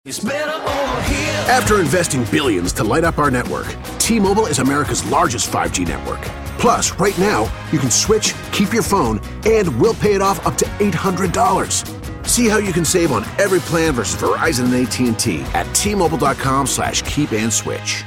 After investing billions to light up our network, T-Mobile is America's largest 5G network. Plus, right now, you can switch, keep your phone, and we'll pay it off up to $800. See how you can save on every plan versus Verizon and AT&T at T-Mobile.com/keep-and-switch.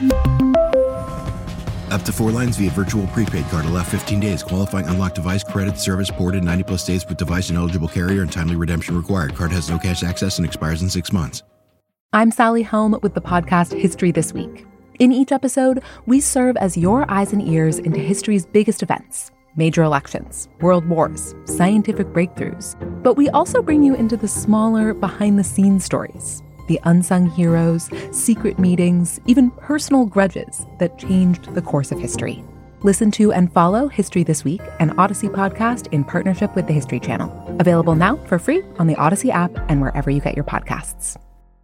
Up to 4 lines via virtual prepaid card. Allow 15 days. Qualifying unlocked device credit service ported 90-plus days with device and eligible carrier and timely redemption required. Card has no cash access and expires in 6 months. I'm Sally Helm with the podcast History This Week. In each episode, we serve as your eyes and ears into history's biggest events, major elections, world wars, scientific breakthroughs. But we also bring you into the smaller, behind-the-scenes stories, the unsung heroes, secret meetings, even personal grudges that changed the course of history. Listen to and follow History This Week, an Odyssey podcast in partnership with the History Channel. Available now for free on the Odyssey app and wherever you get your podcasts.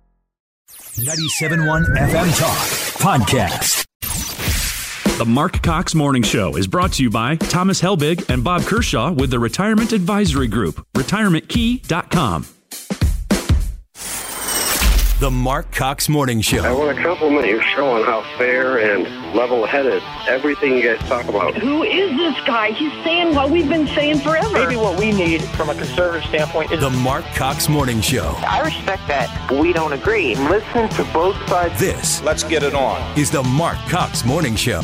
97.1 FM Talk Podcast. The Mark Cox Morning Show is brought to you by Thomas Helbig and Bob Kershaw with the Retirement Advisory Group, retirementkey.com. The Mark Cox Morning Show. I want to compliment your show on how fair and level-headed everything you guys talk about. Who is this guy? He's saying what we've been saying forever. Maybe what we need from a conservative standpoint is the Mark Cox Morning Show. I respect that we don't agree. Listen to both sides. This, let's get it on, is the Mark Cox Morning Show.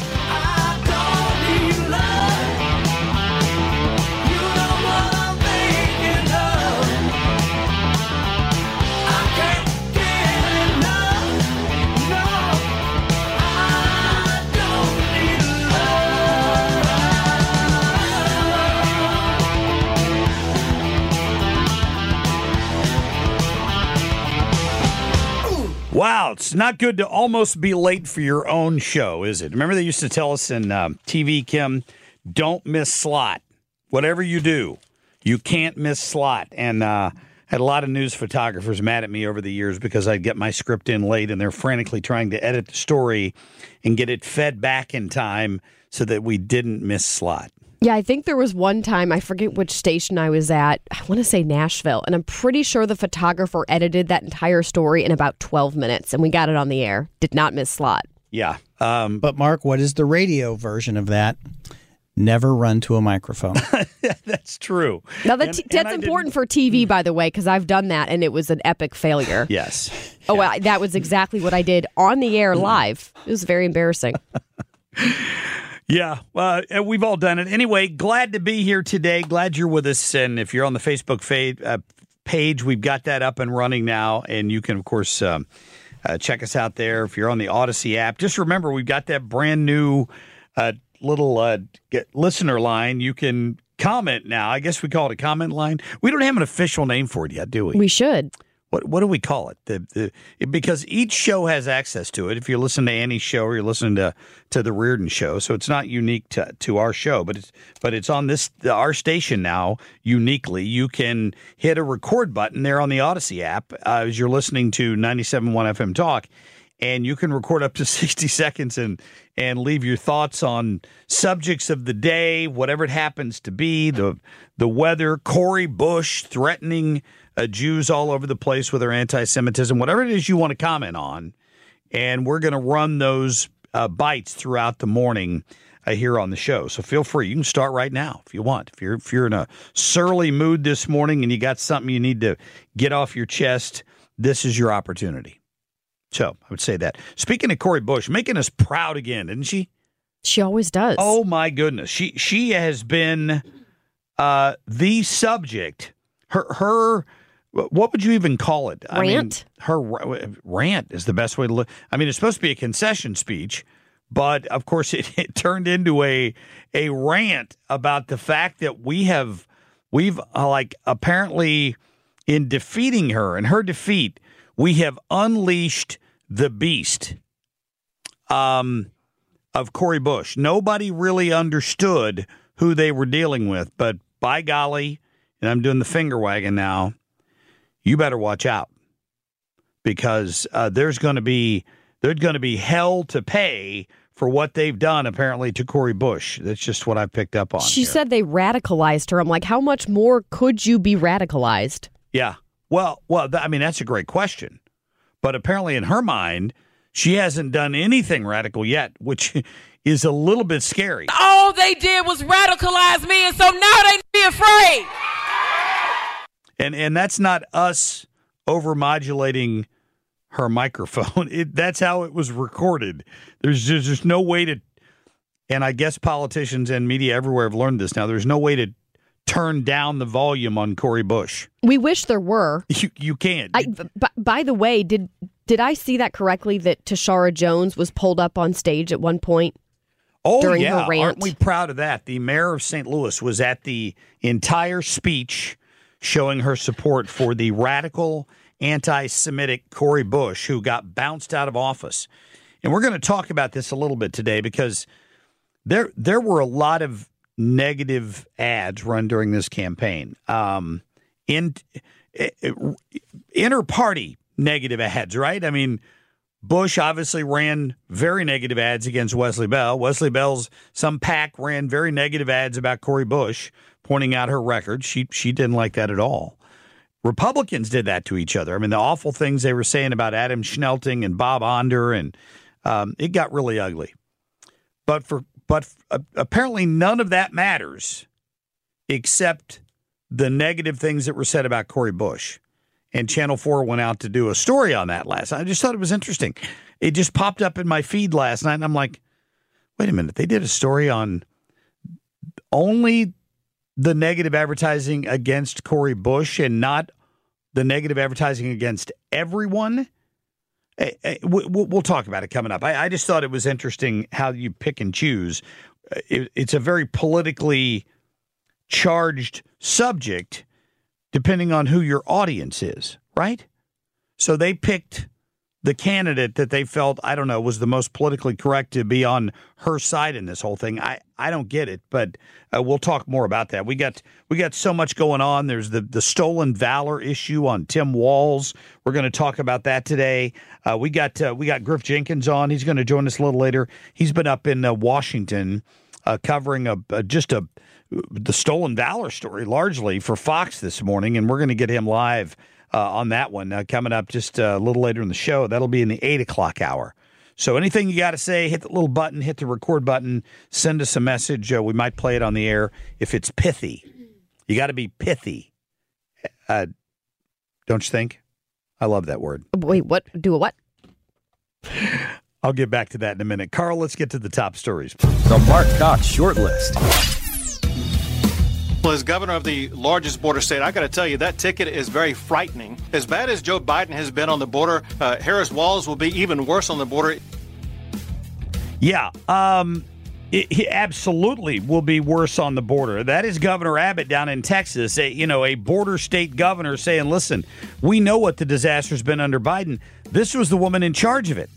Wow, it's not good to almost be late for your own show, is it? Remember they used to tell us in TV, Kim, don't miss slot. Whatever you do, you can't miss slot. And I had a lot of news photographers mad at me over the years because I'd get my script in late and they're frantically trying to edit the story and get it fed back in time so that we didn't miss slot. Yeah, I think there was one time, I forget which station I was at, I want to say Nashville, and I'm pretty sure the photographer edited that entire story in about 12 minutes, and we got it on the air. Did not miss slot. Yeah. But Mark, what is the radio version of that? Never run to a microphone. That's true. Now, that's important for TV, by the way, because I've done that, and it was an epic failure. Yes. Oh, well, that was exactly what I did on the air live. It was very embarrassing. Yeah, we've all done it. Anyway, glad to be here today. Glad you're with us. And if you're on the Facebook page, we've got that up and running now. And you can, of course, check us out there. If you're on the Odyssey app, just remember, we've got that brand new little listener line. You can comment now. I guess we call it a comment line. We don't have an official name for it yet, do we? We should. What do we call it? Because each show has access to it. If you listen to Annie's show or you're listening to the Reardon show, so it's not unique to our show, but it's on our station now uniquely. You can hit a record button there on the Odyssey app as you're listening to 97.1 FM Talk, and you can record up to 60 seconds and leave your thoughts on subjects of the day, whatever it happens to be, the weather, Cori Bush threatening Jews all over the place with their anti-Semitism, whatever it is you want to comment on. And we're going to run those bites throughout the morning here on the show. So feel free. You can start right now if you want. If you're in a surly mood this morning and you got something you need to get off your chest, this is your opportunity. So I would say that. Speaking of Cori Bush, making us proud again, didn't she? She always does. Oh, my goodness. She has been the subject. Her what would you even call it? Rant? Her rant is the best way to look. I mean, it's supposed to be a concession speech, but of course it turned into a rant about the fact that we've apparently in defeating her, and her defeat, we have unleashed the beast of Cori Bush. Nobody really understood who they were dealing with, but by golly, and I'm doing the finger wagging now, you better watch out, because there's going to be hell to pay for what they've done, apparently, to Cori Bush. That's just what I picked up on. She said they radicalized her. I'm like, how much more could you be radicalized? Yeah. Well, I mean, that's a great question. But apparently in her mind, she hasn't done anything radical yet, which is a little bit scary. All they did was radicalize me, and so now they be afraid. And that's not us overmodulating her microphone. That's how it was recorded. There's just no way to, and I guess politicians and media everywhere have learned this now, there's no way to turn down the volume on Cori Bush. We wish there were. You can't. By the way, did I see that correctly, that Tashara Jones was pulled up on stage at one point during her rant? Aren't we proud of that? The mayor of St. Louis was at the entire speech showing her support for the radical anti-Semitic Cori Bush, who got bounced out of office. And we're going to talk about this a little bit today because there were a lot of negative ads run during this campaign. Inter-party negative ads, right? I mean, Bush obviously ran very negative ads against Wesley Bell. Wesley Bell's some PAC ran very negative ads about Cori Bush, pointing out her record. She didn't like that at all. Republicans did that to each other. I mean, the awful things they were saying about Adam Schnelting and Bob Onder, and it got really ugly. But apparently none of that matters except the negative things that were said about Cori Bush. And Channel 4 went out to do a story on that last night. I just thought it was interesting. It just popped up in my feed last night, and I'm like, wait a minute. They did a story on only the negative advertising against Cori Bush and not the negative advertising against everyone. We'll talk about it coming up. I just thought it was interesting how you pick and choose. It's a very politically charged subject depending on who your audience is, right? So they picked the candidate that they felt, I don't know, was the most politically correct to be on her side in this whole thing. I don't get it, but we'll talk more about that. We got so much going on. There's the stolen valor issue on Tim Walz. We're going to talk about that today. We got Griff Jenkins on. He's going to join us a little later. He's been up in Washington covering the stolen valor story largely for Fox this morning, and we're going to get him live on that one coming up just a little later in the show. That'll be in the 8 o'clock hour. So anything you got to say, hit the little button, hit the record button, send us a message. We might play it on the air if it's pithy. You got to be pithy. Don't you think? I love that word. Wait, what? Do a what? I'll get back to that in a minute. Carl, let's get to the top stories. The Mark Cox Short List. Well, as governor of the largest border state, I got to tell you, that ticket is very frightening. As bad as Joe Biden has been on the border, Harris Walz will be even worse on the border. Yeah, he absolutely will be worse on the border. That is Governor Abbott down in Texas, a border state governor saying, listen, we know what the disaster's been under Biden. This was the woman in charge of it.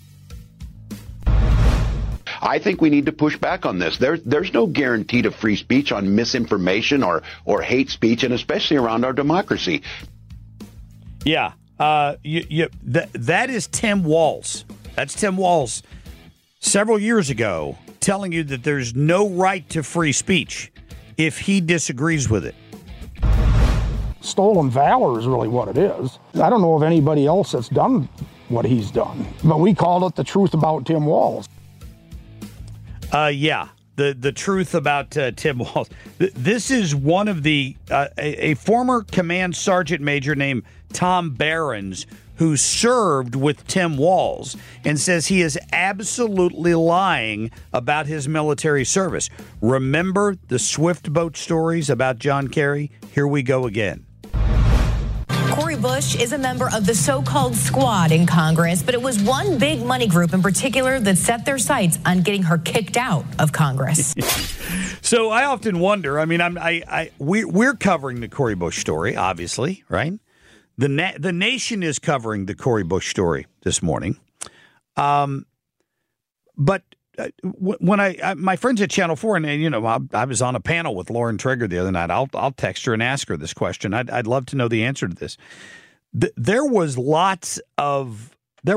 I think we need to push back on this. There's no guarantee to free speech on misinformation or hate speech, and especially around our democracy. Yeah, that is Tim Walz. That's Tim Walz several years ago telling you that there's no right to free speech if he disagrees with it. Stolen valor is really what it is. I don't know of anybody else that's done what he's done, but we called it the truth about Tim Walz. The truth about Tim Walz. This is one of a former command sergeant major named Tom Behrens who served with Tim Walz and says he is absolutely lying about his military service. Remember the Swift boat stories about John Kerry? Here we go again. Cori Bush is a member of the so-called squad in Congress, but it was one big money group in particular that set their sights on getting her kicked out of Congress. So I often wonder, I mean, we're covering the Cori Bush story, obviously, right? The nation is covering the Cori Bush story this morning. But when my friends at Channel 4, and I was on a panel with Lauren Trigger the other night. I'll text her and ask her this question. I'd love to know the answer to this. There were lots of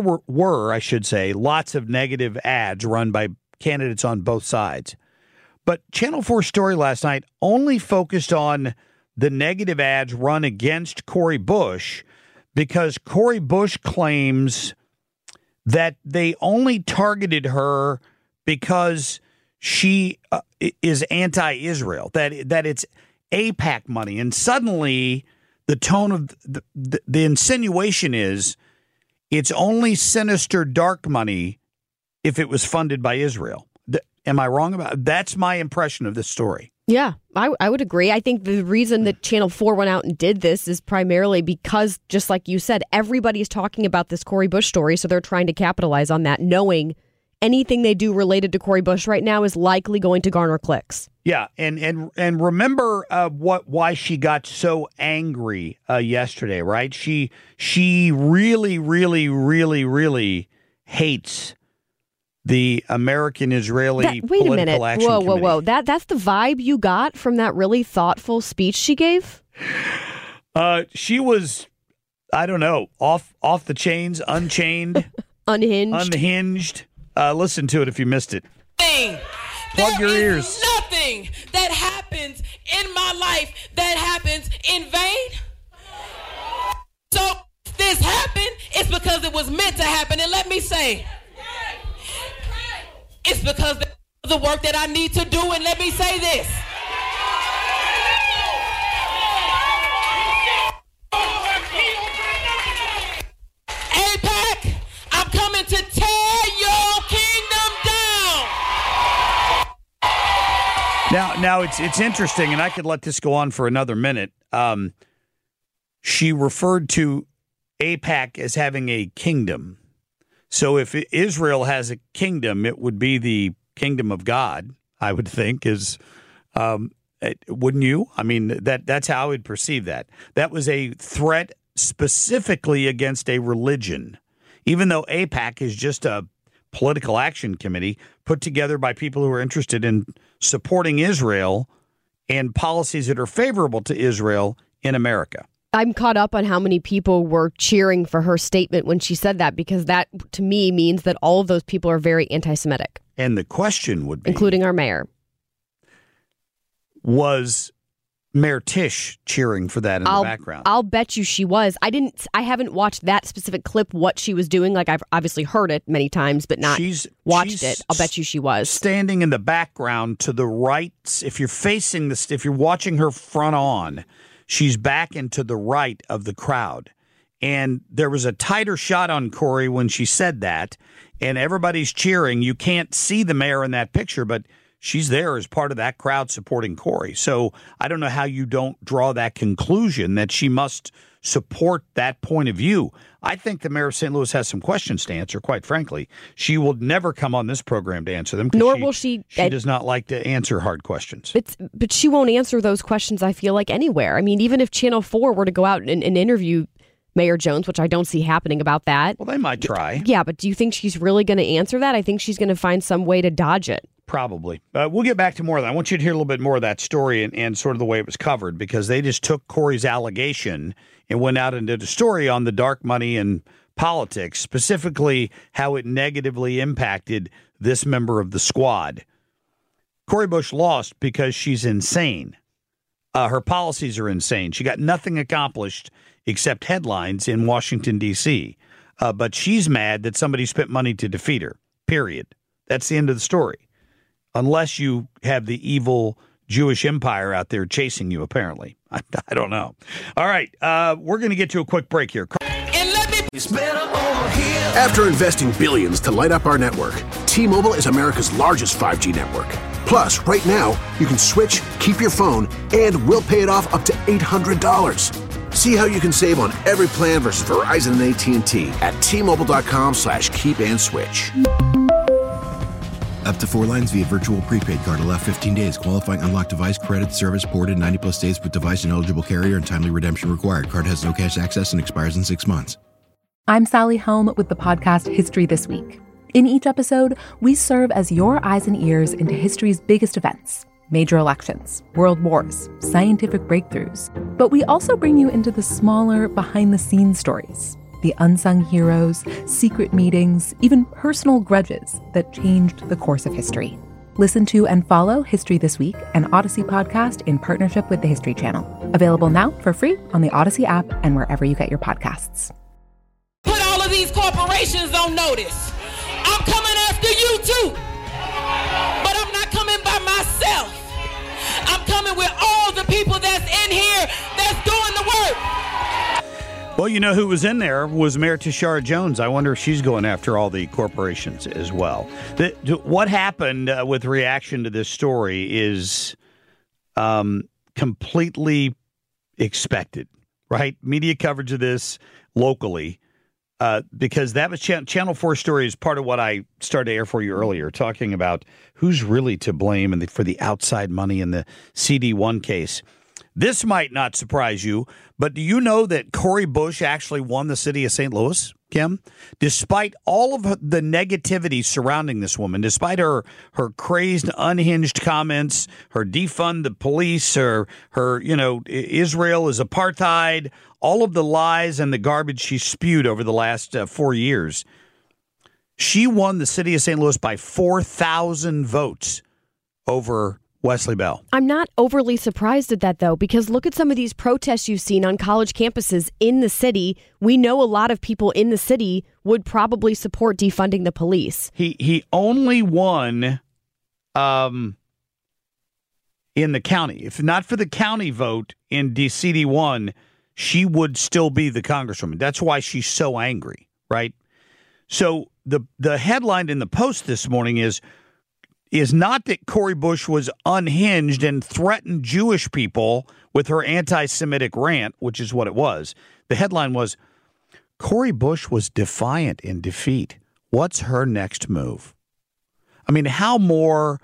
negative ads run by candidates on both sides. But Channel 4's story last night only focused on the negative ads run against Cori Bush because Cori Bush claims that they only targeted her because she is anti-Israel, that it's AIPAC money. And suddenly the tone of the insinuation is it's only sinister dark money if it was funded by Israel. Am I wrong about it? That's my impression of this story. Yeah, I would agree. I think the reason that Channel 4 went out and did this is primarily because, just like you said, everybody's talking about this Cori Bush story, so they're trying to capitalize on that, knowing anything they do related to Cori Bush right now is likely going to garner clicks. Yeah, and remember why she got so angry yesterday, right? She really, really, really, really hates the American-Israeli Political Action Committee. Whoa. That's the vibe you got from that really thoughtful speech she gave? She was, I don't know, off the chains, unchained. Unhinged. Listen to it if you missed it. Plug your ears. Nothing that happens in my life that happens in vain. So if this happened, it's because it was meant to happen. And let me say, it's because of the work that I need to do. And let me say this. AIPAC, I'm coming to tear your kingdom down. Now it's interesting, and I could let this go on for another minute. She referred to AIPAC as having a kingdom. So if Israel has a kingdom, it would be the kingdom of God, I would think, wouldn't you? I mean, that's how I would perceive that. That was a threat specifically against a religion, even though AIPAC is just a political action committee put together by people who are interested in supporting Israel and policies that are favorable to Israel in America. I'm caught up on how many people were cheering for her statement when she said that, because that, to me, means that all of those people are very anti-Semitic. And the question would be... including our mayor. Was Mayor Tisch cheering for that in the background? I'll bet you she was. I haven't watched that specific clip, what she was doing. Like, I've obviously heard it many times, but not watched it. I'll bet you she was. Standing in the background to the right. If you're if you're watching her front on, she's back and to the right of the crowd. And there was a tighter shot on Cori when she said that, and everybody's cheering. You can't see the mayor in that picture, but she's there as part of that crowd supporting Cori. So I don't know how you don't draw that conclusion that she must support that point of view. I think the mayor of St. Louis has some questions to answer, quite frankly. She will never come on this program to answer them. Nor will she. She does not like to answer hard questions. But she won't answer those questions, I feel like, anywhere. I mean, even if Channel 4 were to go out and interview Mayor Jones, which I don't see happening about that. Well, they might try. Yeah, but do you think she's really going to answer that? I think she's going to find some way to dodge it. Probably. We'll get back to more of that. I want you to hear a little bit more of that story and sort of the way it was covered, because they just took Cori's allegation and went out and did a story on the dark money and politics, specifically how it negatively impacted this member of the squad. Cori Bush lost because she's insane. Her policies are insane. She got nothing accomplished except headlines in Washington, D.C. But she's mad that somebody spent money to defeat her, period. That's the end of the story. Unless you have the evil Jewish empire out there chasing you, apparently. I don't know. All right, we're going to get to a quick break here. After investing billions to light up our network, T-Mobile is America's largest 5G network. Plus, right now, you can switch, keep your phone, and we'll pay it off up to $800. See how you can save on every plan versus Verizon and AT&T at T-Mobile.com/keep-and-switch. Up to 4 lines via virtual prepaid card. Allow 15 days. Qualifying unlocked device credit service ported 90+ days with device and eligible carrier and timely redemption required. Card has no cash access and expires in 6 months. I'm Sally Helm with the podcast History This Week. In each episode, we serve as your eyes and ears into history's biggest events. Major elections, world wars, scientific breakthroughs. But we also bring you into the smaller, behind-the-scenes stories. The unsung heroes, secret meetings, even personal grudges that changed the course of history. Listen to and follow History This Week, an Odyssey podcast in partnership with the History Channel. Available now for free on the Odyssey app and wherever you get your podcasts. Put all of these corporations on notice. I'm coming after you too. But I'm not coming by myself. I'm coming with all the people that's in here that's doing the work. Well, you know who was in there was Mayor Tashara Jones. I wonder if she's going after all the corporations as well. What happened with reaction to this story is completely expected, right? Media coverage of this locally, because that was Channel 4 story is part of what I started to air for you earlier, talking about who's really to blame for the outside money in the CD1 case. This might not surprise you, but do you know that Cori Bush actually won the city of St. Louis, Kim? Despite all of the negativity surrounding this woman, despite her crazed, unhinged comments, her defund the police, her Israel is apartheid, all of the lies and the garbage she spewed over the last 4 years, she won the city of St. Louis by 4,000 votes over Wesley Bell. I'm not overly surprised at that, though, because look at some of these protests you've seen on college campuses in the city. We know a lot of people in the city would probably support defunding the police. He only won in the county. If not for the county vote in CD1, she would still be the congresswoman. That's why she's so angry, right? So the headline in the Post this morning is not that Cori Bush was unhinged and threatened Jewish people with her anti-Semitic rant, which is what it was. The headline was, Cori Bush was defiant in defeat. What's her next move? I mean, how more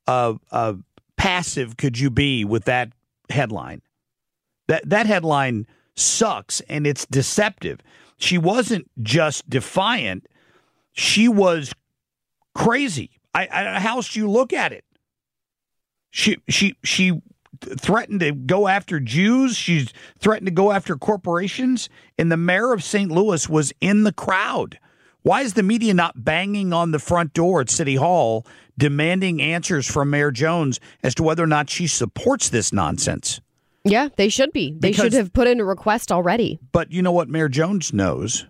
passive could you be with that headline? That headline sucks, and it's deceptive. She wasn't just defiant. She was crazy. How else do you look at it? She threatened to go after Jews. She's threatened to go after corporations. And the mayor of St. Louis was in the crowd. Why is the media not banging on the front door at City Hall demanding answers from Mayor Jones as to whether or not she supports this nonsense? Yeah, they should be. They should have put in a request already. But you know what Mayor Jones knows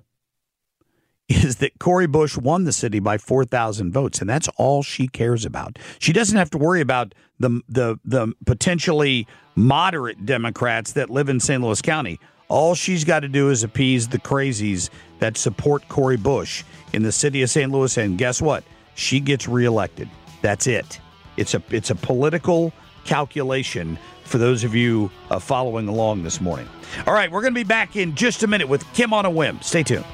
is that Cori Bush won the city by 4,000 votes, and that's all she cares about. She doesn't have to worry about the potentially moderate Democrats that live in St. Louis County. All she's got to do is appease the crazies that support Cori Bush in the city of St. Louis, and guess what? She gets reelected. That's it. It's a political calculation for those of you following along this morning. All right, we're going to be back in just a minute with Kim on a Whim. Stay tuned.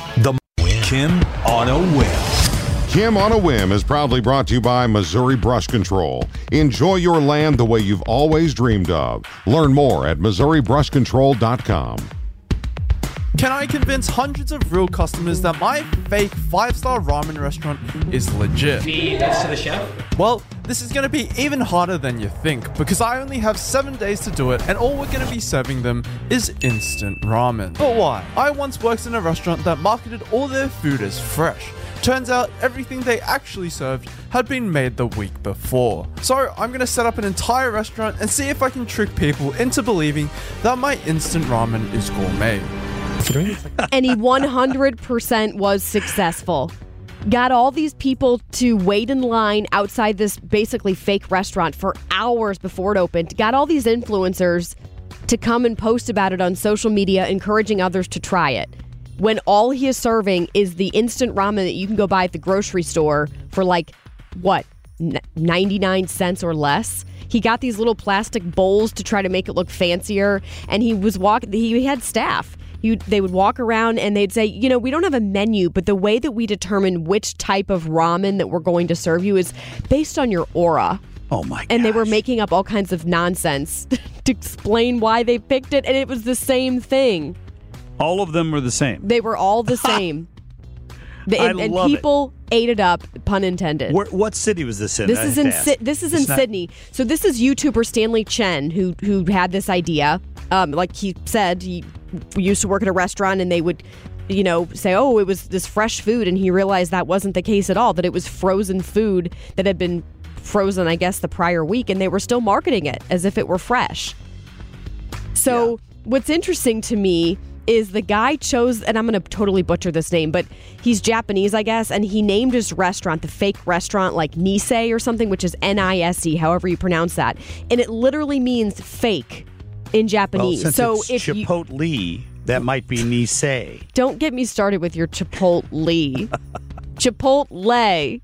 Kim on a Whim. Kim on a Whim is proudly brought to you by Missouri Brush Control. Enjoy your land the way you've always dreamed of. Learn more at MissouriBrushControl.com. Can I convince hundreds of real customers that my fake 5-star ramen restaurant is legit? Feed this to the chef? Well, this is going to be even harder than you think because I only have 7 days to do it and all we're going to be serving them is instant ramen. But why? I once worked in a restaurant that marketed all their food as fresh. Turns out everything they actually served had been made the week before. So I'm going to set up an entire restaurant and see if I can trick people into believing that my instant ramen is gourmet. And he 100% was successful. Got all these people to wait in line outside this basically fake restaurant for hours before it opened. Got all these influencers to come and post about it on social media, encouraging others to try it. When all he is serving is the instant ramen that you can go buy at the grocery store for 99 cents or less. He got these little plastic bowls to try to make it look fancier, and he had staff. They would walk around and they'd say, we don't have a menu, but the way that we determine which type of ramen that we're going to serve you is based on your aura. Oh, my God. And they were making up all kinds of nonsense to explain why they picked it, and it was the same thing. All of them were the same. They were all the same. And people ate it up, pun intended. What city was this in? This is in Sydney. So this is YouTuber Stanley Chen who had this idea. Like he said, he used to work at a restaurant and they would, say, oh, it was this fresh food. And he realized that wasn't the case at all, that it was frozen food that had been frozen, I guess, the prior week, and they were still marketing it as if it were fresh. So what's interesting to me is the guy chose, and I'm going to totally butcher this name, but he's Japanese, I guess, and he named his restaurant, the fake restaurant, like Nisei or something, which is N-I-S-E, however you pronounce that. And it literally means fake in Japanese. Well, so it's if Chipotle, that might be Nisei. Don't get me started with your Chipotle. Chipotle.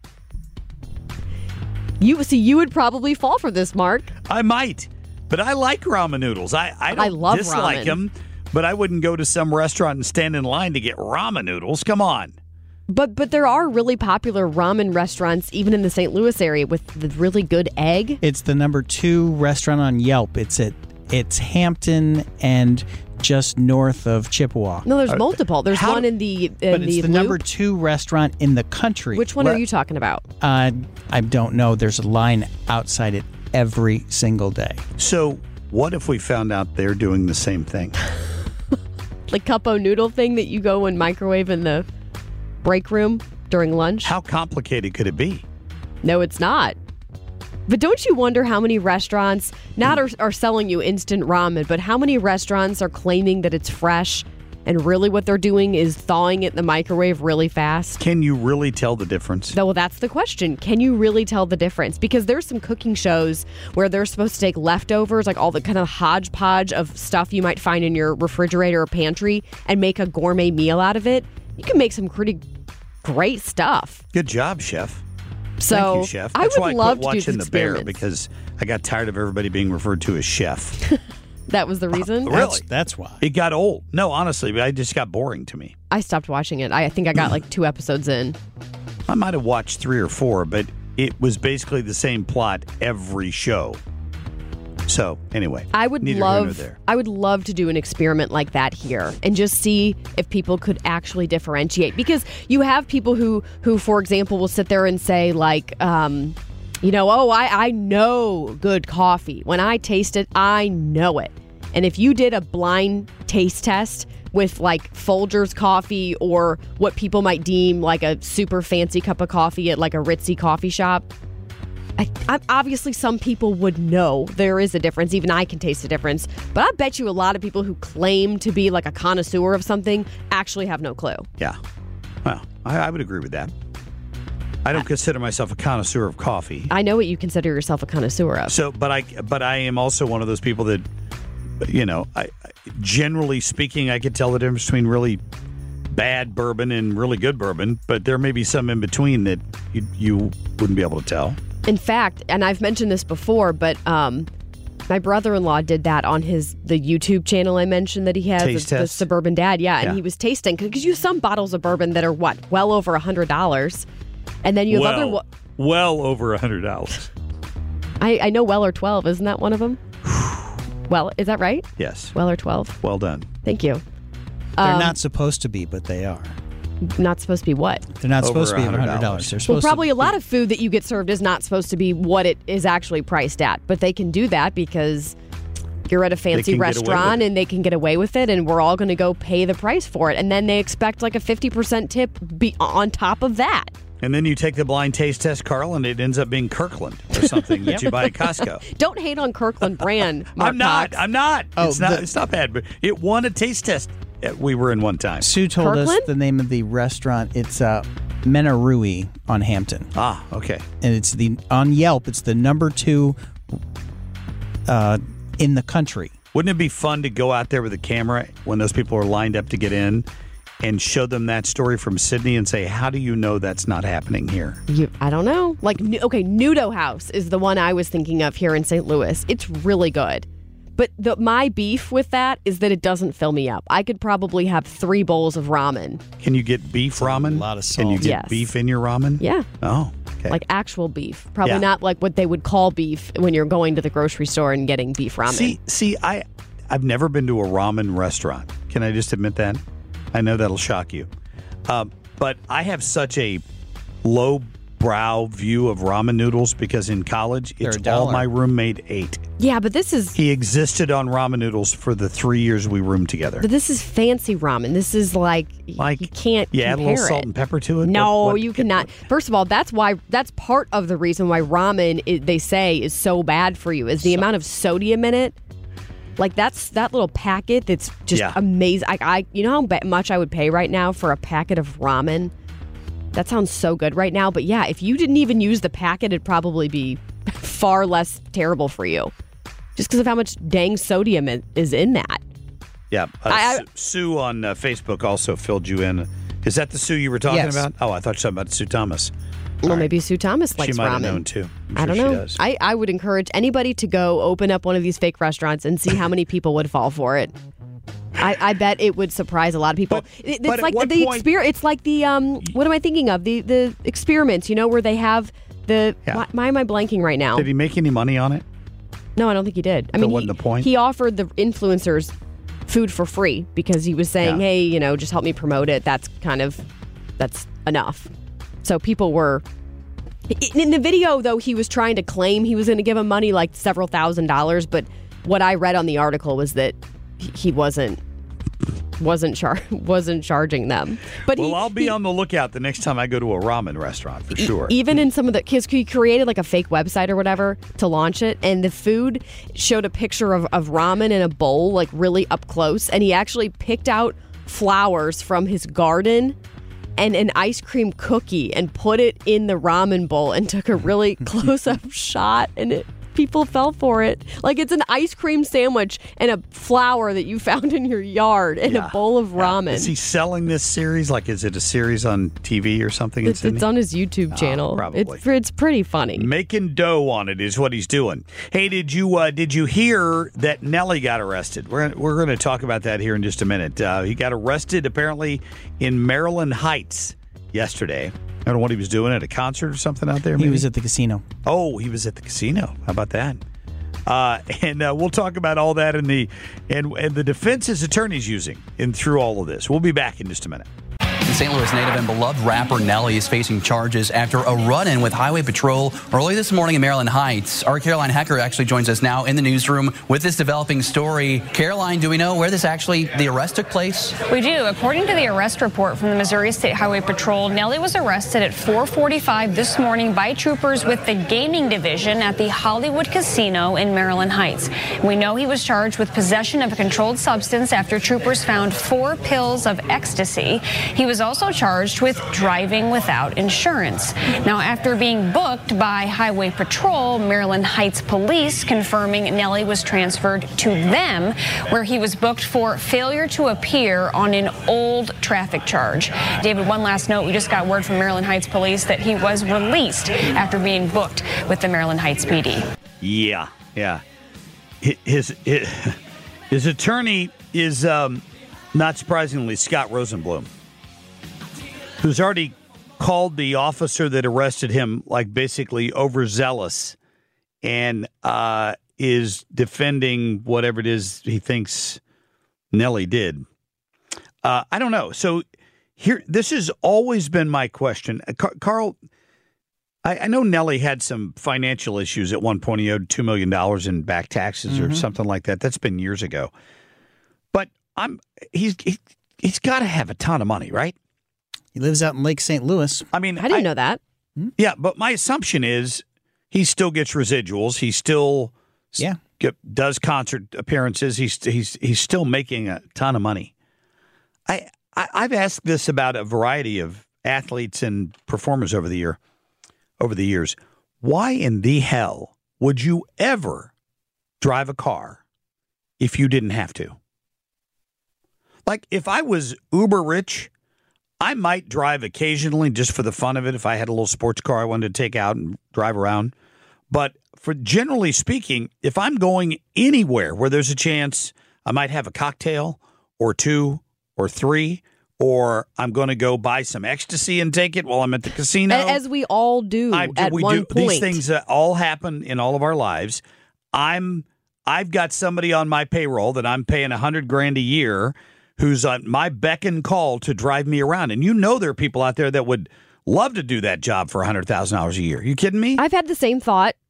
You would probably fall for this, Mark. I might, but I like ramen noodles. I don't love dislike ramen. them, but I wouldn't go to some restaurant and stand in line to get ramen noodles. Come on. But there are really popular ramen restaurants, even in the St. Louis area, with the really good egg. It's the number 2 restaurant on Yelp. It's Hampton and just north of Chippewa. No, there's multiple. There's one in the but it's the Loop. number 2 restaurant in the country. Which one are you talking about? I don't know. There's a line outside it every single day. So what if we found out they're doing the same thing? The cup-o noodle thing that you go and microwave in the break room during lunch? How complicated could it be? No, it's not. But don't you wonder how many restaurants are selling you instant ramen, but how many restaurants are claiming that it's fresh and really what they're doing is thawing it in the microwave really fast? Can you really tell the difference? Well, that's the question. Can you really tell the difference? Because there's some cooking shows where they're supposed to take leftovers, like all the kind of hodgepodge of stuff you might find in your refrigerator or pantry, and make a gourmet meal out of it. You can make some pretty great stuff. Good job, chef. So Thank you, chef. I That's would why love I quit to do watching these The Bear, experiments. because I got tired of everybody being referred to as chef. That was the reason? Really? That's why. It got old. No, honestly, but it just got boring to me. I stopped watching it. I think I got like 2 episodes in. I might have watched 3 or 4, but it was basically the same plot every show. So, anyway, I would neither here nor love there. I would love to do an experiment like that here and just see if people could actually differentiate, because you have people who for example will sit there and say like I know good coffee. When I taste it, I know it. And if you did a blind taste test with like Folgers coffee or what people might deem like a super fancy cup of coffee at like a ritzy coffee shop, I obviously some people would know there is a difference. Even I can taste the difference. But I bet you a lot of people who claim to be like a connoisseur of something actually have no clue. Yeah. Well, I would agree with that. I don't consider myself a connoisseur of coffee. I know what you consider yourself a connoisseur of. So, but I am also one of those people that, I generally speaking, I could tell the difference between really bad bourbon and really good bourbon, but there may be some in between that you wouldn't be able to tell. In fact, and I've mentioned this before, but my brother-in-law did that on the YouTube channel I mentioned that he has, Taste the test? Suburban Dad. Yeah, and he was tasting, because you have some bottles of bourbon that are well over $100. And then you have other... Well over $100. I know Weller 12. Isn't that one of them? Well, is that right? Yes. Weller 12. Well done. Thank you. They're not supposed to be, but they are. Not supposed to be what? They're not supposed to be Over $100. They're Well, supposed probably to a lot of food that you get served is not supposed to be what it is actually priced at. But they can do that because you're at a fancy can get away with restaurant it. and they can get away with it, and we're all going to go pay the price for it. And then they expect like a 50% tip on top of that. And then you take the blind taste test, Carl, and it ends up being Kirkland or something that you buy at Costco. Don't hate on Kirkland brand, Mark I'm not. Cox. I'm not. Oh, It's not bad, but it won a taste test we were in one time. Sue told us Kirkland? the name of the restaurant. It's Menarui on Hampton. Ah, okay. And it's on Yelp, it's the number 2 in the country. Wouldn't it be fun to go out there with a camera when those people are lined up to get in and show them that story from Sydney and say, how do you know that's not happening here? I don't know. Like, Nudo House is the one I was thinking of here in St. Louis. It's really good. But my beef with that is that it doesn't fill me up. I could probably have 3 bowls of ramen. Can you get beef ramen? A lot of Can you salt. get Yes. beef in your ramen? Yeah. Oh, okay. Like actual beef. Probably Yeah. not like what they would call beef when you're going to the grocery store and getting beef ramen. See, I've never been to a ramen restaurant. Can I just admit that? I know that'll shock you. But I have such a low brow view of ramen noodles because in college, They're it's $1. all my roommate ate. Yeah, but this is... He existed on ramen noodles for the 3 years we roomed together. But this is fancy ramen. This is like you can't compare add a little salt and pepper to it? No, you cannot. First of all, that's part of the reason why ramen, they say, is so bad for you, is the amount of sodium in it. Like, that little packet that's just amazing. You know how much I would pay right now for a packet of ramen? That sounds so good right now. But yeah, if you didn't even use the packet, it'd probably be far less terrible for you. Just because of how much dang sodium is in that. Yeah. Sue on Facebook also filled you in. Is that the Sue you were talking about? Oh, I thought you were talking about Sue Thomas. Well, maybe Sue Thomas likes ramen. She might have known, too. I don't know. She does. I would encourage anybody to go open up one of these fake restaurants and see how many people would fall for it. I bet it would surprise a lot of people. It's like the experience. It's like the what am I thinking of? The experiments, where they have the. Yeah. Why am I blanking right now? Did he make any money on it? No, I don't think he did. I mean, wasn't the point? He offered the influencers food for free because he was saying, "Hey, just help me promote it." That's enough. So people were. In the video, though, he was trying to claim he was going to give them money, like several $1,000s. But what I read on the article was that he wasn't charging them. But I'll be on the lookout the next time I go to a ramen restaurant for sure. Even in some of he created like a fake website or whatever to launch it, and the food showed a picture of ramen in a bowl, like really up close, and he actually picked out flowers from his garden and an ice cream cookie and put it in the ramen bowl and took a really close-up shot, and people fell for it. Like, it's an ice cream sandwich and a flower that you found in your yard and a bowl of ramen. Is he selling this series? Like, is it a series on TV or something? It's on his YouTube channel. Probably. It's pretty funny. Making dough on it is what he's doing. Hey, did you hear that Nelly got arrested? We're going to talk about that here in just a minute. He got arrested apparently in Maryland Heights yesterday. I don't know what he was doing at a concert or something out there. Maybe? He was at the casino. Oh, he was at the casino. How about that? And we'll talk about all that and the defense his attorney's using through all of this. We'll be back in just a minute. St. Louis native and beloved rapper Nelly is facing charges after a run-in with Highway Patrol early this morning in Maryland Heights. Our Caroline Hecker actually joins us now in the newsroom with this developing story. Caroline, do we know where the arrest took place? We do. According to the arrest report from the Missouri State Highway Patrol, Nelly was arrested at 4:45 this morning by troopers with the gaming division at the Hollywood Casino in Maryland Heights. We know he was charged with possession of a controlled substance after troopers found 4 pills of ecstasy. He was also charged with driving without insurance. Now, after being booked by Highway Patrol, Maryland Heights Police confirming Nelly was transferred to them, where he was booked for failure to appear on an old traffic charge. David, one last note. We just got word from Maryland Heights Police that he was released after being booked with the Maryland Heights PD. Yeah. His attorney is, not surprisingly, Scott Rosenblum, who's already called the officer that arrested him, like, basically overzealous, and is defending whatever it is he thinks Nelly did. I don't know. So this has always been my question. Carl, I know Nelly had some financial issues at one point. He owed $2 million in back taxes or something like that. That's been years ago. But he's got to have a ton of money, right? He lives out in Lake St. Louis. I mean, I didn't know that. Yeah, but my assumption is he still gets residuals. He still does concert appearances. He's still making a ton of money. I've asked this about a variety of athletes and performers over the years. Why in the hell would you ever drive a car if you didn't have to? Like, if I was uber rich, I might drive occasionally just for the fun of it if I had a little sports car I wanted to take out and drive around. But for generally speaking, if I'm going anywhere where there's a chance I might have a cocktail or 2 or 3, or I'm going to go buy some ecstasy and take it while I'm at the casino. As we all do at one point. These things all happen in all of our lives. I've got somebody on my payroll that I'm paying $100,000 a year who's on my beck and call to drive me around. And there are people out there that would love to do that job for $100,000 a year. You kidding me? I've had the same thought.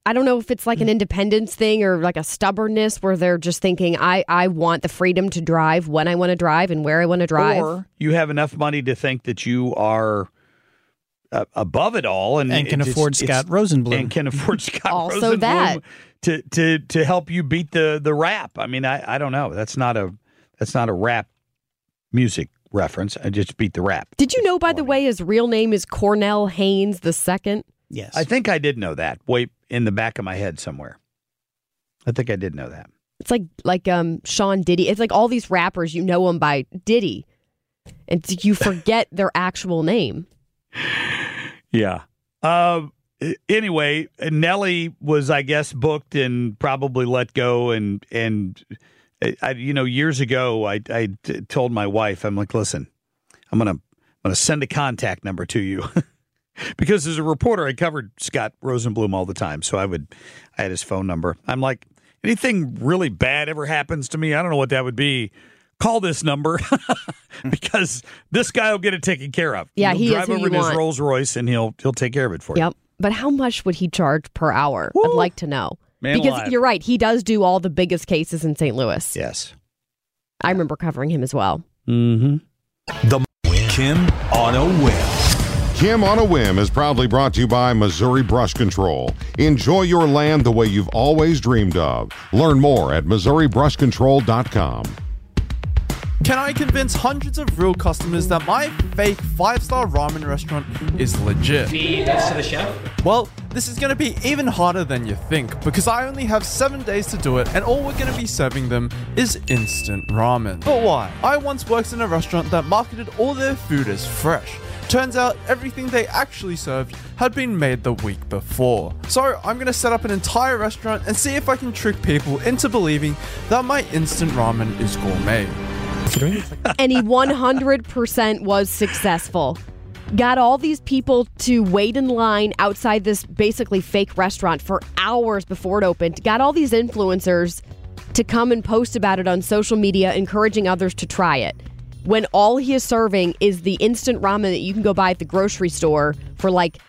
I don't know if it's like an independence thing or like a stubbornness where they're just thinking, I want the freedom to drive when I want to drive and where I want to drive. Or you have enough money to think that you are above it all and can afford Scott Rosenblum. And can afford Scott also Rosenblum that. to help you beat the rap. I mean, I don't know. That's not a rap music reference. I just beat the rap. Did you know, by the way, his real name is Cornell Haynes II? Yes. I think I did know that. Way in the back of my head somewhere. I think I did know that. It's like Sean Diddy. It's like all these rappers, you know them by Diddy. And you forget their actual name. Yeah. Anyway, Nelly was, I guess, booked and probably let go. And years ago, I told my wife, I'm like, listen, I'm gonna send a contact number to you. Because as a reporter, I covered Scott Rosenblum all the time. So I had his phone number. I'm like, anything really bad ever happens to me, I don't know what that would be. Call this number because this guy will get it taken care of. Yeah, he'll drive is who over in you his want. Rolls Royce and he'll take care of it for you. Yep. But how much would he charge per hour? Woo. I'd like to know. Man because alive. you're right. He does do all the biggest cases in St. Louis. Yes. I remember covering him as well. Mm-hmm. The Kim on a Whim. Kim on a Whim is proudly brought to you by Missouri Brush Control. Enjoy your land the way you've always dreamed of. Learn more at MissouriBrushControl.com. Can I convince hundreds of real customers that my fake 5-star ramen restaurant is legit? Feed this to the chef? Well, this is going to be even harder than you think because I only have 7 days to do it and all we're going to be serving them is instant ramen. But why? I once worked in a restaurant that marketed all their food as fresh. Turns out everything they actually served had been made the week before. So I'm going to set up an entire restaurant and see if I can trick people into believing that my instant ramen is gourmet. And he 100% was successful. Got all these people to wait in line outside this basically fake restaurant for hours before it opened. Got all these influencers to come and post about it on social media, encouraging others to try it. When all he is serving is the instant ramen that you can go buy at the grocery store for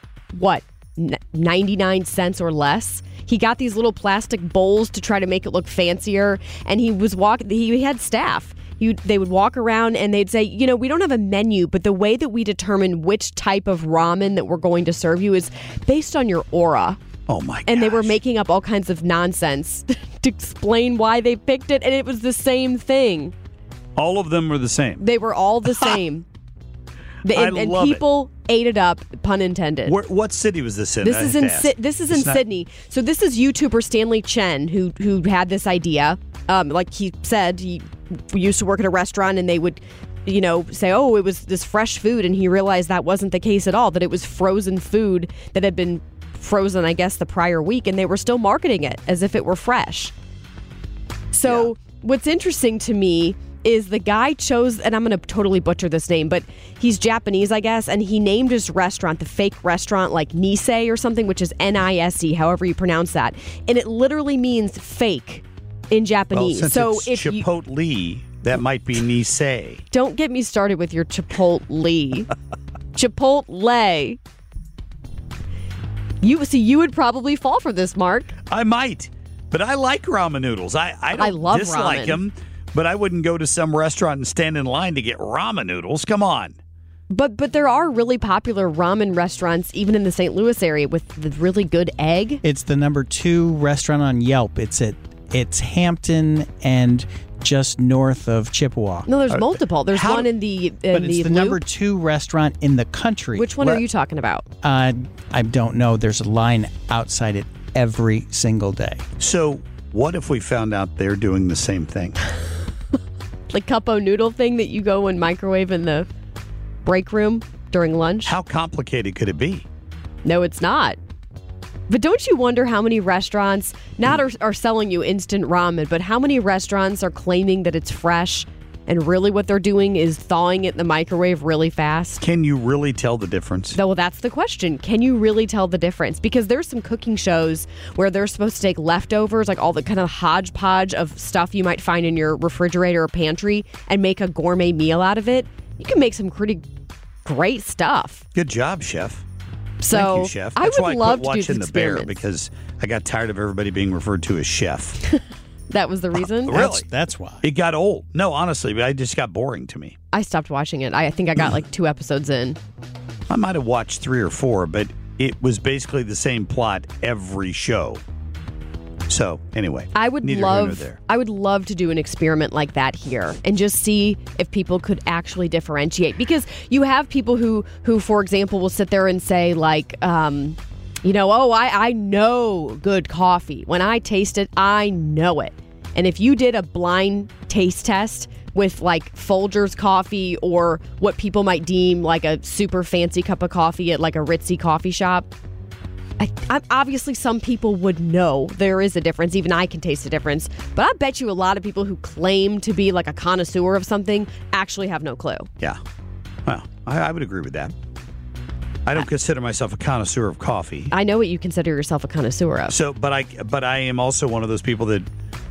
99 cents or less. He got these little plastic bowls to try to make it look fancier, and he had staff. They would walk around and they'd say, we don't have a menu, but the way that we determine which type of ramen that we're going to serve you is based on your aura. Oh, my God. And they were making up all kinds of nonsense to explain why they picked it, and it was the same thing. All of them were the same. They were all the same. And people ate it up, pun intended. What city was this in? This is in Sydney. So this is YouTuber Stanley Chen who had this idea. Like he said, he used to work at a restaurant and they would, say, oh, it was this fresh food. And he realized that wasn't the case at all, that it was frozen food that had been frozen, I guess, the prior week. And they were still marketing it as if it were fresh. So what's interesting to me is the guy chose, and I'm going to totally butcher this name, but he's Japanese, I guess, and he named his restaurant, the fake restaurant, like Nisei or something, which is N-I-S-E, however you pronounce that. And it literally means fake in Japanese. Well, so it's Chipotle, that might be Nisei. Don't get me started with your Chipotle. Chipotle. You would probably fall for this, Mark. I might, but I like ramen noodles. I don't love dislike ramen. them. But I wouldn't go to some restaurant and stand in line to get ramen noodles. Come on. But there are really popular ramen restaurants, even in the St. Louis area, with the really good egg. It's the number 2 restaurant on Yelp. It's Hampton and just north of Chippewa. No, there's multiple. There's one in the But it's the Loop. number 2 restaurant in the country. Which one are you talking about? I don't know. There's a line outside it every single day. So what if we found out they're doing the same thing? The cup-o noodle thing that you go and microwave in the break room during lunch? How complicated could it be? No, it's not. But don't you wonder how many restaurants are selling you instant ramen, but how many restaurants are claiming that it's fresh and really what they're doing is thawing it in the microwave really fast? Can you really tell the difference? Well, that's the question. Can you really tell the difference? Because there's some cooking shows where they're supposed to take leftovers, like all the kind of hodgepodge of stuff you might find in your refrigerator or pantry, and make a gourmet meal out of it. You can make some pretty great stuff. Good job, chef. So Thank you, Chef. I That's would why love I quit to do watching these The Bear experiments. because I got tired of everybody being referred to as chef. That was the reason? Really? That's why. It got old. No, honestly, it just got boring to me. I stopped watching it. I think I got like 2 episodes in. I might have watched 3 or 4, but it was basically the same plot every show. So, anyway, I would neither here nor love there. I would love to do an experiment like that here and just see if people could actually differentiate, because you have people who for example will sit there and say like I know good coffee. When I taste it, I know it. And if you did a blind taste test with like Folgers coffee or what people might deem like a super fancy cup of coffee at like a ritzy coffee shop, I obviously some people would know there is a difference. Even I can taste a difference. But I bet you a lot of people who claim to be like a connoisseur of something actually have no clue. Yeah. Well, I would agree with that. I don't consider myself a connoisseur of coffee. I know what you consider yourself a connoisseur of. So, but I am also one of those people that,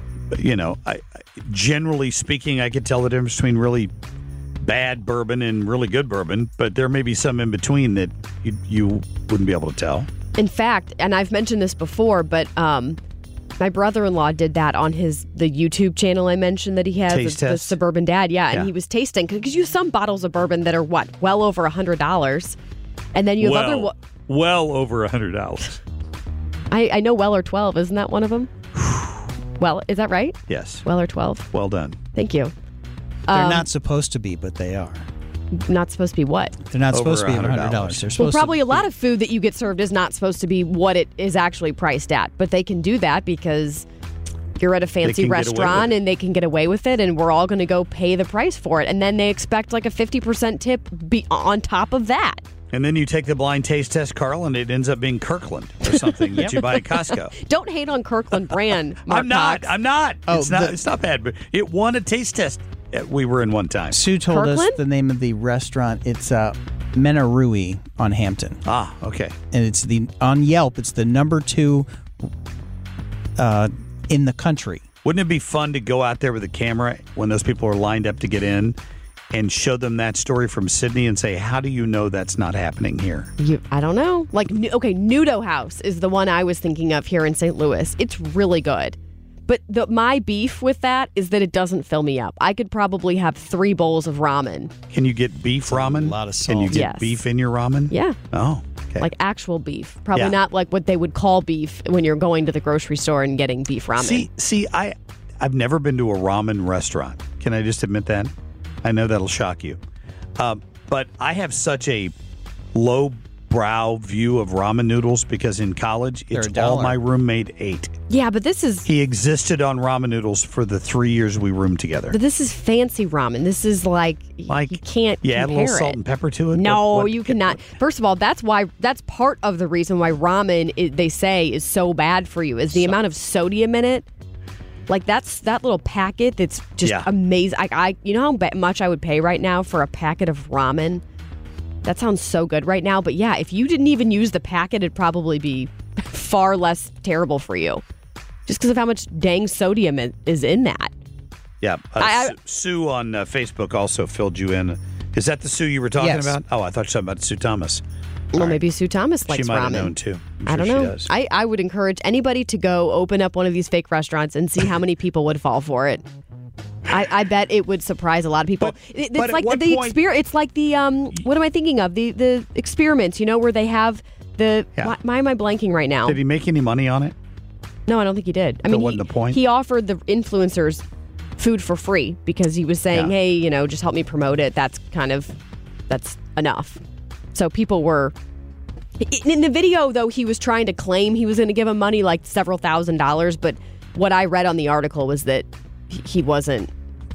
I generally speaking, I could tell the difference between really bad bourbon and really good bourbon, but there may be some in between that you wouldn't be able to tell. In fact, and I've mentioned this before, but my brother-in-law did that on the YouTube channel I mentioned that he has, Taste the test? Suburban Dad. Yeah, and he was tasting, because you have some bottles of bourbon that are well over $100. And then you have other... Well over $100. I know Weller 12. Isn't that one of them? Well, is that right? Yes. Weller 12. Well done. Thank you. They're not supposed to be, but they are. Not supposed to be what? They're not Over supposed to be $100. They're supposed Well, probably to a lot of food that you get served is not supposed to be what it is actually priced at. But they can do that because you're at a fancy restaurant and they can get away with it, and we're all going to go pay the price for it. And then they expect like a 50% tip on top of that. And then you take the blind taste test, Carl, and it ends up being Kirkland or something that you buy at Costco. Don't hate on Kirkland brand, Mark I'm not. Cox. I'm not. Oh, It's not bad, but it won a taste test we were in one time. Sue told us Kirkland? the name of the restaurant. It's Menarui on Hampton. Ah, okay. And it's on Yelp, it's the number 2 in the country. Wouldn't it be fun to go out there with a camera when those people are lined up to get in and show them that story from Sydney and say, how do you know that's not happening here? I don't know. Like, okay, Nudo House is the one I was thinking of here in St. Louis. It's really good. But my beef with that is that it doesn't fill me up. I could probably have 3 bowls of ramen. Can you get beef ramen? A lot of salt. Can you get Yes. beef in your ramen? Yeah. Oh, okay. Like actual beef. Probably Yeah. not like what they would call beef when you're going to the grocery store and getting beef ramen. See, I've never been to a ramen restaurant. Can I just admit that? I know that'll shock you. But I have such a low-brow view of ramen noodles because in college, They're it's $1. all my roommate ate. Yeah, but this is He existed on ramen noodles for the 3 years we roomed together. fancy ramen. This is like you can't You add a compare little salt it. and pepper to it? No, What- you cannot. First of all, that's part of the reason why ramen they say is so bad for you is the amount of sodium in it. Like that little packet that's just amazing. You know how much I would pay right now for a packet of ramen? That sounds so good right now. But yeah, if you didn't even use the packet, it'd probably be far less terrible for you. Just because of how much dang sodium is in that. Yeah. Sue on Facebook also filled you in. Is that the Sue you were talking Yes. about? Oh, I thought you were talking about Sue Thomas. Well, maybe Sue Thomas likes She might ramen. have known, too. I don't sure she know. does. I would encourage anybody to go open up one of these fake restaurants and see how many people would fall for it. I bet it would surprise a lot of people. It's but like at what the point- experience. It's like the what am I thinking of? The experiments, where they have the. Yeah. Why am I blanking right now? Did he make any money on it? No, I don't think he did. I That mean, wasn't the point? He offered the influencers food for free because he was saying, Yeah. "Hey, just help me promote it." That's enough. So people were. In the video, though, he was trying to claim he was going to give him money, like several $1,000s. But what I read on the article was that he wasn't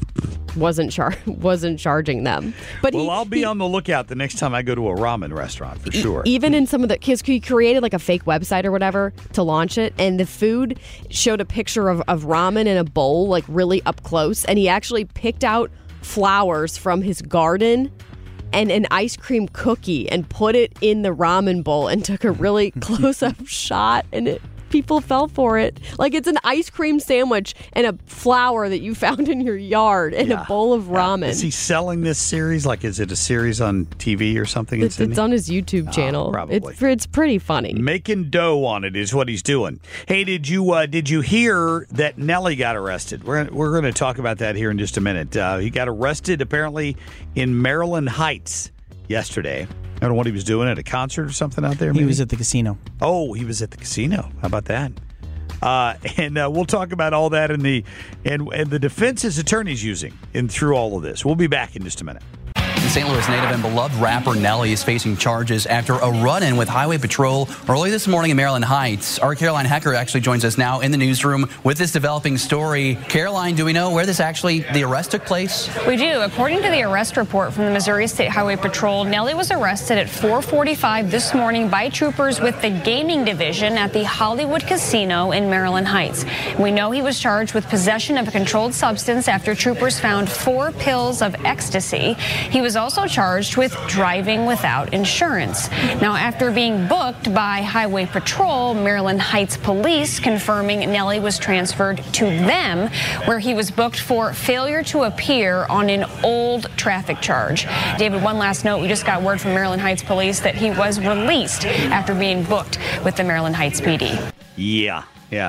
charging them. But I'll be on the lookout the next time I go to a ramen restaurant for sure. Even in some of because he created like a fake website or whatever to launch it, and the food showed a picture of ramen in a bowl, like really up close, and he actually picked out flowers from his garden and an ice cream cookie and put it in the ramen bowl and took a really close-up shot, and people fell for it. Like it's an ice cream sandwich and a flower that you found in your yard and a bowl of ramen. Is he selling this series? Like, is it a series on TV or something? It's on his YouTube channel. Probably. It's pretty funny. Making dough on it is what he's doing. Hey, did you hear that Nelly got arrested? We're going to talk about that here in just a minute. He got arrested apparently in Maryland Heights yesterday. I don't know what he was doing, at a concert or something out there, maybe? He was at the casino. Oh, he was at the casino. How about that? And we'll talk about all that and the defense his attorney's using through all of this. We'll be back in just a minute. St. Louis native and beloved rapper Nelly is facing charges after a run-in with Highway Patrol early this morning in Maryland Heights. Our Caroline Hecker actually joins us now in the newsroom with this developing story. Caroline, do we know where the arrest took place? We do. According to the arrest report from the Missouri State Highway Patrol, Nelly was arrested at 4:45 this morning by troopers with the gaming division at the Hollywood Casino in Maryland Heights. We know he was charged with possession of a controlled substance after troopers found 4 pills of ecstasy. He was also charged with driving without insurance. Now, after being booked by Highway Patrol, Maryland Heights Police confirming Nelly was transferred to them, where he was booked for failure to appear on an old traffic charge. David, one last note. We just got word from Maryland Heights Police that he was released after being booked with the Maryland Heights PD. Yeah.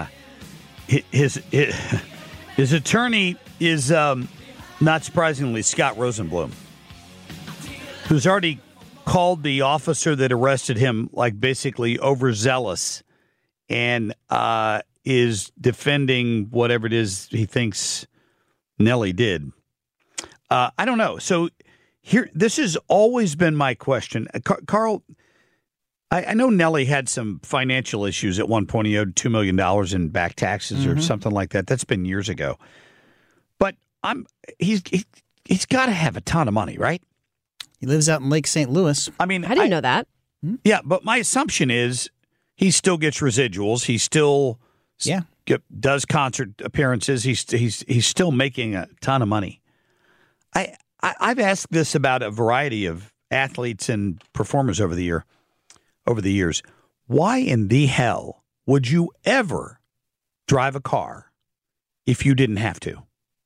His attorney is, not surprisingly, Scott Rosenblum, who's already called the officer that arrested him, like, basically overzealous, and is defending whatever it is he thinks Nelly did. I don't know. So this has always been my question. Carl, I know Nelly had some financial issues at one point. He owed $2 million in back taxes or something like that. That's been years ago. But he's got to have a ton of money, right? He lives out in Lake St. Louis. I mean, I didn't know that. Yeah, but my assumption is he still gets residuals. He still does concert appearances. He's still making a ton of money. I've asked this about a variety of athletes and performers over the years. Why in the hell would you ever drive a car if you didn't have to?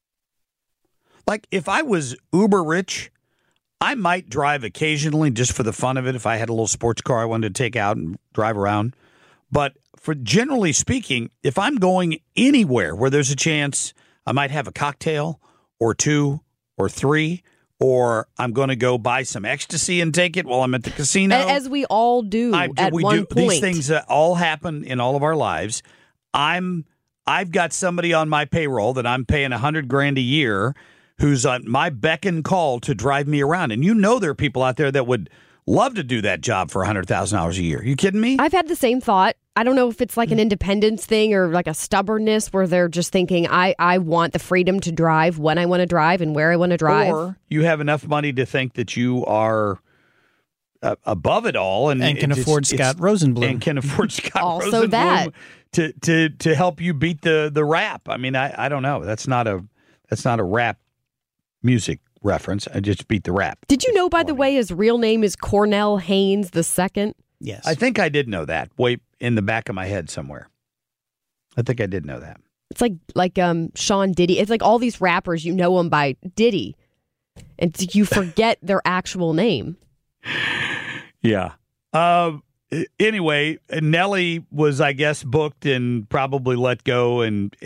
Like, if I was uber rich, I might drive occasionally just for the fun of it if I had a little sports car I wanted to take out and drive around. But for generally speaking, if I'm going anywhere where there's a chance I might have a cocktail or 2 or 3, or I'm going to go buy some ecstasy and take it while I'm at the casino. As we all do at one point. These things all happen in all of our lives. I've got somebody on my payroll that I'm paying $100,000 a year who's on my beck and call to drive me around. And you know there are people out there that would love to do that job for $100,000 a year. You kidding me? I've had the same thought. I don't know if it's like an independence thing or like a stubbornness where they're just thinking, I want the freedom to drive when I want to drive and where I want to drive. Or you have enough money to think that you are above it all and can afford Scott Rosenblum. And can afford Scott also Rosenblum to help you beat the rap. I mean, I don't know. That's not a rap music reference. I just beat the rap. Did you know, by the way, his real name is Cornell Haynes II? Yes. I think I did know that. Way in the back of my head somewhere. I think I did know that. It's like Sean Diddy. It's like all these rappers, you know them by Diddy. And you forget their actual name. Yeah. Anyway, Nelly was, I guess, booked and probably let go. And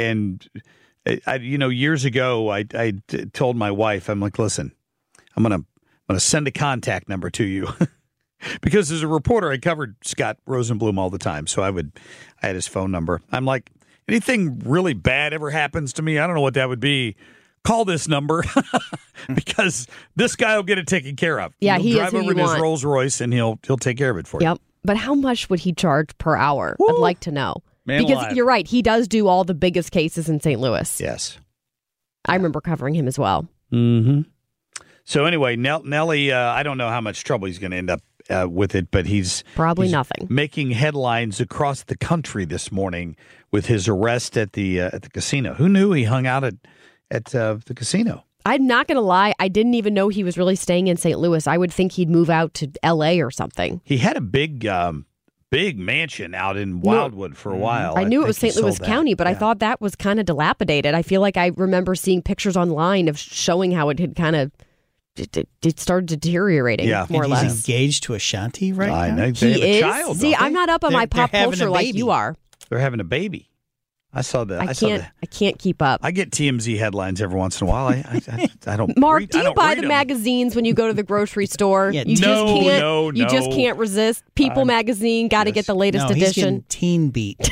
years ago, I told my wife, I'm like, listen, I'm gonna send a contact number to you. Because as a reporter, I covered Scott Rosenblum all the time. So I had his phone number. I'm like, anything really bad ever happens to me, I don't know what that would be. Call this number because this guy will get it taken care of. Yeah, he'll drive is who over in you his want. Rolls Royce and he'll take care of it for you. Yep. But how much would he charge per hour? Woo. I'd like to know. Man because alive. you're right. He does do all the biggest cases in St. Louis. Yes. I remember covering him as well. Mm-hmm. So anyway, Nelly, I don't know how much trouble he's going to end up with it, but he's nothing. Making headlines across the country this morning with his arrest at the casino. Who knew he hung out at the casino? I'm not going to lie. I didn't even know he was really staying in St. Louis. I would think he'd move out to L.A. or something. He had a big big mansion out in Wildwood for a while. I knew it was think St. he Louis sold County, that. but I Yeah. thought that was kind of dilapidated. I feel like I remember seeing pictures online of showing how it had kind of it started deteriorating, more or He's less. engaged to Ashanti right I now? know. They have He a is. child, See, don't I'm they? not up on my pop having a culture like baby. you are. They're having a baby. I saw that. I can't keep up. I get TMZ headlines every once in a while. I don't. Mark, read, do I you don't buy read the them. magazines when you go to the grocery store? Yeah, You just no, can't. no, You just no. can't resist. People magazine, got to get the latest No, he's edition. getting Teen Beat.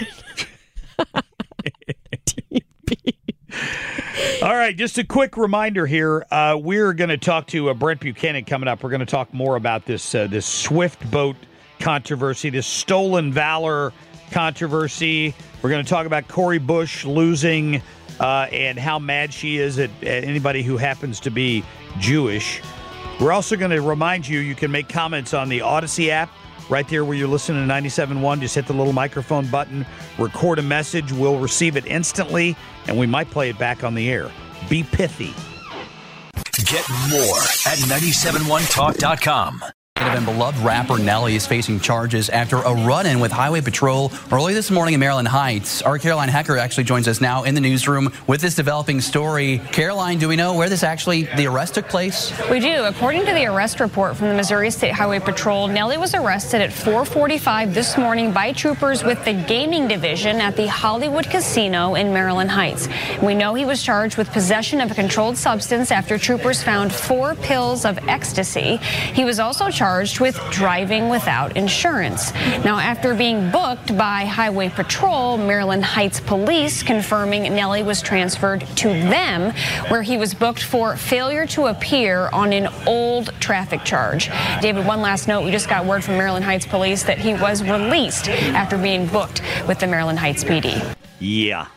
All right, just a quick reminder here. We're going to talk to Brent Buchanan coming up. We're going to talk more about this this Swift boat controversy, this stolen valor controversy. We're going to talk about Cori Bush losing and how mad she is at anybody who happens to be Jewish. We're also going to remind you can make comments on the Odyssey app. Right there where you're listening to 97.1, just hit the little microphone button, record a message. We'll receive it instantly, and we might play it back on the air. Be pithy. Get more at 971talk.com. And beloved rapper Nelly is facing charges after a run-in with Highway Patrol early this morning in Maryland Heights. Our Caroline Hecker actually joins us now in the newsroom with this developing story. Caroline, do we know where the arrest took place? We do. According to the arrest report from the Missouri State Highway Patrol, Nelly was arrested at 4:45 this morning by troopers with the gaming division at the Hollywood Casino in Maryland Heights. We know he was charged with possession of a controlled substance after troopers found 4 pills of ecstasy. He was also charged with driving without insurance. Now, after being booked by Highway Patrol, Maryland Heights Police confirming Nelly was transferred to them, where he was booked for failure to appear on an old traffic charge. David, one last note. We just got word from Maryland Heights Police that he was released after being booked with the Maryland Heights PD. Yeah.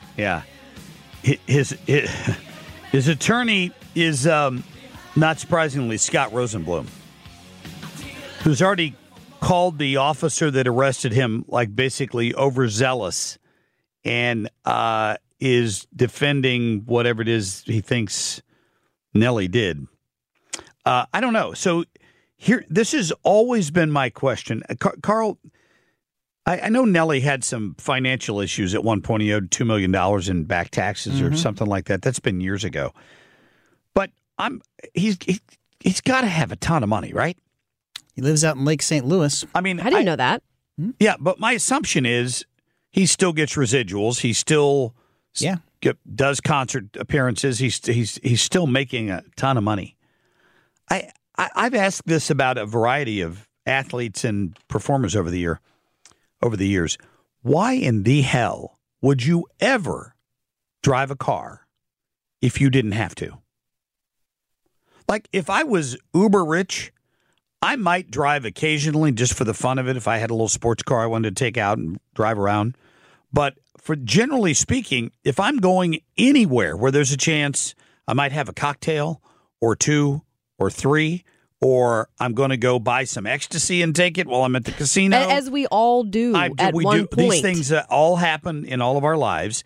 His attorney is, not surprisingly, Scott Rosenblum, who's already called the officer that arrested him like basically overzealous and is defending whatever it is he thinks Nelly did. I don't know. So here, this has always been my question. Carl, I know Nelly had some financial issues at one point. He owed $2 million in back taxes or something like that. That's been years ago. But he's got to have a ton of money, right? He lives out in Lake St. Louis. I mean, I didn't know that. Yeah, but my assumption is he still gets residuals. He still does concert appearances. He's still making a ton of money. I've asked this about a variety of athletes and performers over the years. Why in the hell would you ever drive a car if you didn't have to? Like, if I was uber rich, I might drive occasionally just for the fun of it if I had a little sports car I wanted to take out and drive around. But for generally speaking, if I'm going anywhere where there's a chance I might have a cocktail or 2 or 3, or I'm going to go buy some ecstasy and take it while I'm at the casino. As we all do at one point. These things all happen in all of our lives.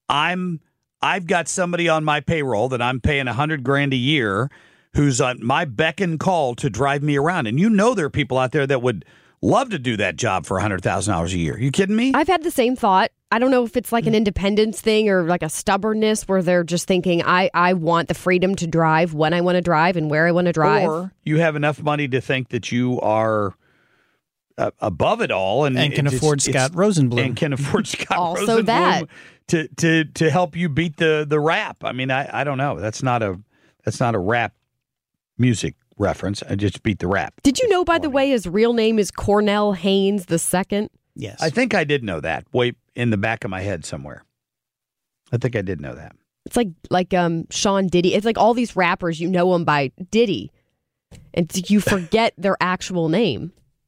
I've got somebody on my payroll that I'm paying $100,000 a year who's on my beck and call to drive me around. And there are people out there that would love to do that job for $100,000 a year. You kidding me? I've had the same thought. I don't know if it's like an independence thing or like a stubbornness where they're just thinking, I want the freedom to drive when I want to drive and where I want to drive. Or you have enough money to think that you are above it all and can afford Scott Rosenblum. And can afford Scott also Rosenblum that. to help you beat the rap. I mean, I don't know. That's not a rap music reference. I just beat the rap. Did you know, by the way, his real name is Cornell Haynes II? Yes. I think I did know that. Way in the back of my head somewhere. I think I did know that. It's like Sean Diddy. It's like all these rappers, you know them by Diddy. And you forget their actual name.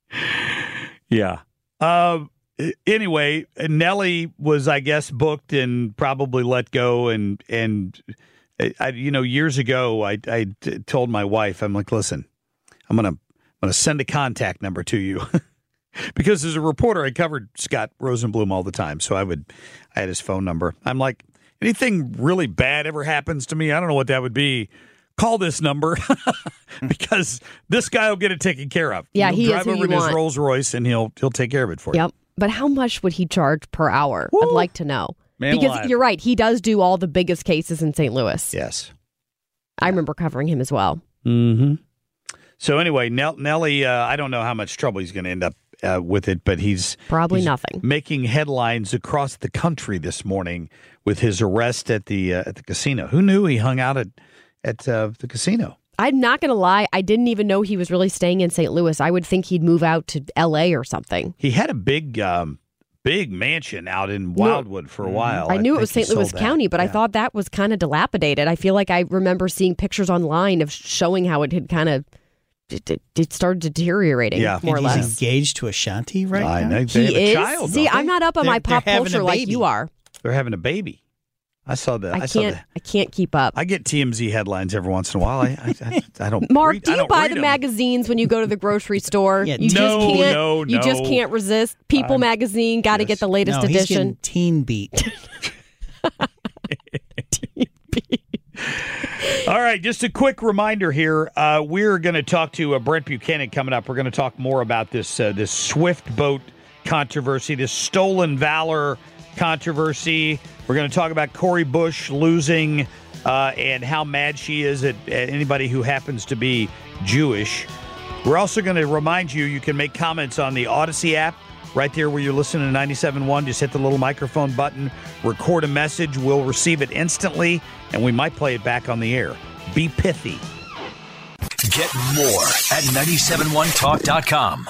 Yeah. Anyway, Nelly was, I guess, booked and probably let go. And years ago, I told my wife, I'm like, listen, I'm gonna send a contact number to you. Because as a reporter, I covered Scott Rosenblum all the time. So I had his phone number. I'm like, anything really bad ever happens to me, I don't know what that would be. call this number because this guy will get it taken care of. Yeah, he'll drive over in his Rolls Royce and he'll take care of it for you. Yep. But how much would he charge per hour? I'd like to know. Man because alive. you're right. He does do all the biggest cases in St. Louis. Yes. I remember covering him as well. Mm-hmm. So anyway, Nelly, I don't know how much trouble he's going to end up with it, but he's nothing. Making headlines across the country this morning with his arrest at the casino. Who knew he hung out at the casino? I'm not going to lie. I didn't even know he was really staying in St. Louis. I would think he'd move out to L.A. or something. He had a big mansion out in Wildwood for a while. I knew it was St. Louis County, but I thought that was kind of dilapidated. I feel like I remember seeing pictures online of showing how it had kind of it started deteriorating, more or less. He's engaged to Ashanti right now? I know. He have a is? child, See, I'm not up on my pop culture like you are. They're having a baby. I saw that. I can't keep up. I get TMZ headlines every once in a while. I don't. Mark, do you buy the magazines when you go to the grocery store? Yeah, you just can't resist. People magazine, got to get the latest edition. He's Teen Beat. All right, just a quick reminder here. We're going to talk to Brent Buchanan coming up. We're going to talk more about this Swift boat controversy, this stolen valor controversy. We're going to talk about Cori Bush losing and how mad she is at anybody who happens to be Jewish. We're also going to remind you can make comments on the Odyssey app right there where you're listening to 97.1. Just hit the little microphone button, record a message. We'll receive it instantly, and we might play it back on the air. Be pithy. Get more at 971talk.com.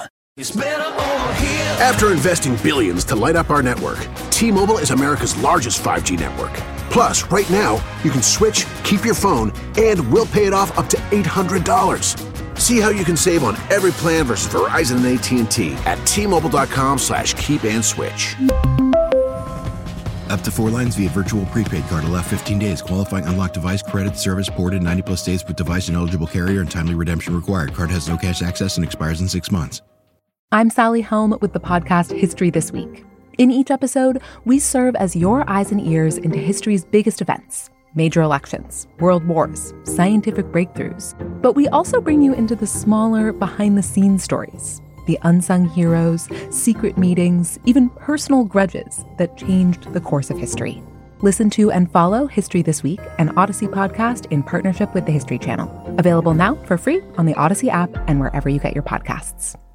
After investing billions to light up our network, T-Mobile is America's largest 5G network. Plus, right now, you can switch, keep your phone, and we'll pay it off up to $800. See how you can save on every plan versus Verizon and AT&T at T-Mobile.com/keep-and-switch. Up to 4 lines via virtual prepaid card. Allow 15 days. Qualifying unlocked device credit. Service ported 90-plus days with device and eligible carrier and timely redemption required. Card has no cash access and expires in 6 months. I'm Sally Helm with the podcast History This Week. In each episode, we serve as your eyes and ears into history's biggest events. Major elections, world wars, scientific breakthroughs. But we also bring you into the smaller, behind-the-scenes stories. The unsung heroes, secret meetings, even personal grudges that changed the course of history. Listen to and follow History This Week, an Odyssey podcast in partnership with the History Channel. Available now for free on the Odyssey app and wherever you get your podcasts.